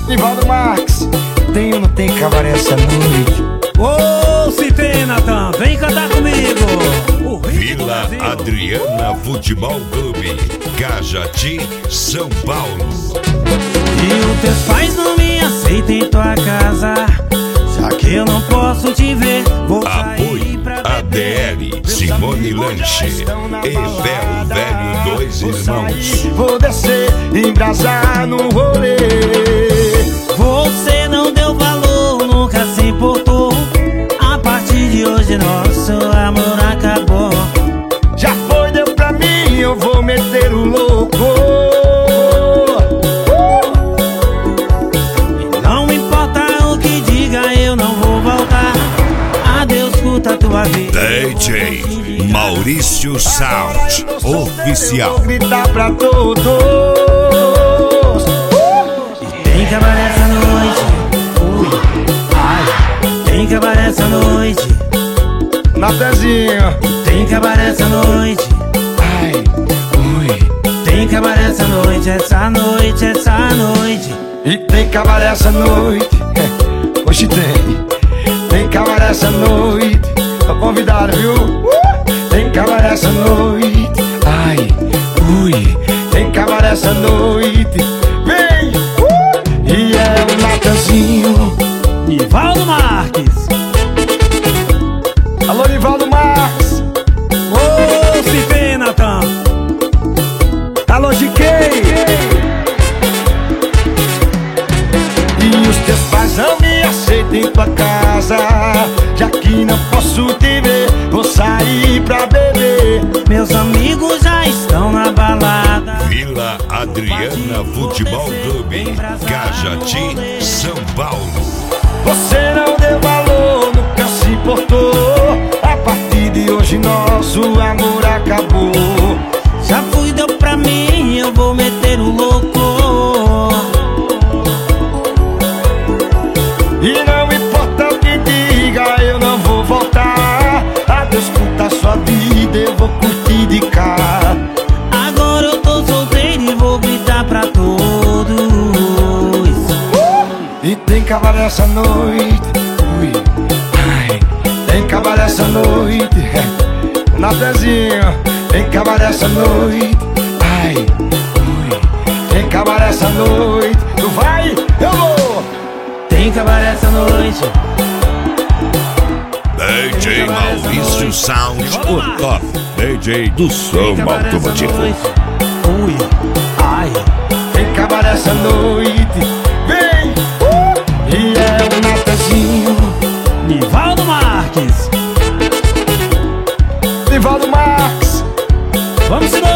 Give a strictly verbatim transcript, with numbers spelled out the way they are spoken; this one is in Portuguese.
Nivaldo Marques, tem ou não tem cabaré essa noite? Ô, oh, se tem, Natan, vem cantar comigo. Vila Adriana Futebol Clube, Cajati, São Paulo. E os teus pais não me aceitam em tua casa, já que eu não posso te ver, vou sair pra beber. A D L, Simone Lanche e Belo Velho Dois Irmãos. Vou descer, embrasar no rolê. Você não deu valor, nunca se importou. A partir de hoje nosso amor acabou. Já foi, deu pra mim, eu vou meter o louco. Não importa o que diga, eu não vou voltar. Adeus, curta a tua vida. D J Maurício Sound Oficial. Vou gritar pra todos. Tem cabaré essa noite. Ui, ai. Tem cabaré essa noite. Natanzinho. Tem cabaré essa noite. Ai, ui. Tem cabaré essa noite, essa noite, essa noite. E tem cabaré essa noite. Hoje tem. Tem cabaré essa noite. Tô convidado, viu? Uh! Tem cabaré essa noite. Ai, ui. Tem cabaré essa noite. Vem! Uh! E é o Natanzinho. Nivaldo Marques. Alô, Nivaldo Marques. Ô, oh, se tem, Natan. Alô, G K. E os teus pais não me aceitam em tua casa, já que não posso te ver, vou sair pra beber. Meus amigos já estão na balada. Vila Adriana Futebol Clube, Cajati, São Paulo. Você não deu valor, nunca se importou. A partir de hoje nosso amor acabou. Já fui, deu pra mim, eu vou meter o louco. E não importa o que diga, eu não vou voltar. Adeus, curta sua vida, eu vou curtir de cá. Agora eu tô solteiro e vou gritar pra todos. E tem cabaré essa noite. Ui, ai. Tem cabaré essa noite. Natanzinho. Tem cabaré essa noite. Ai, ui. Tem cabaré essa noite. Tu vai, eu vou. Tem cabaré essa noite. D J Maurício Sound, o top D J do som automotivo. Ui, ai. Tem cabaré essa noite. Vem, uh! E é o Natanzinho. Nivaldo Marques. Nivaldo Marques. Vamos embora.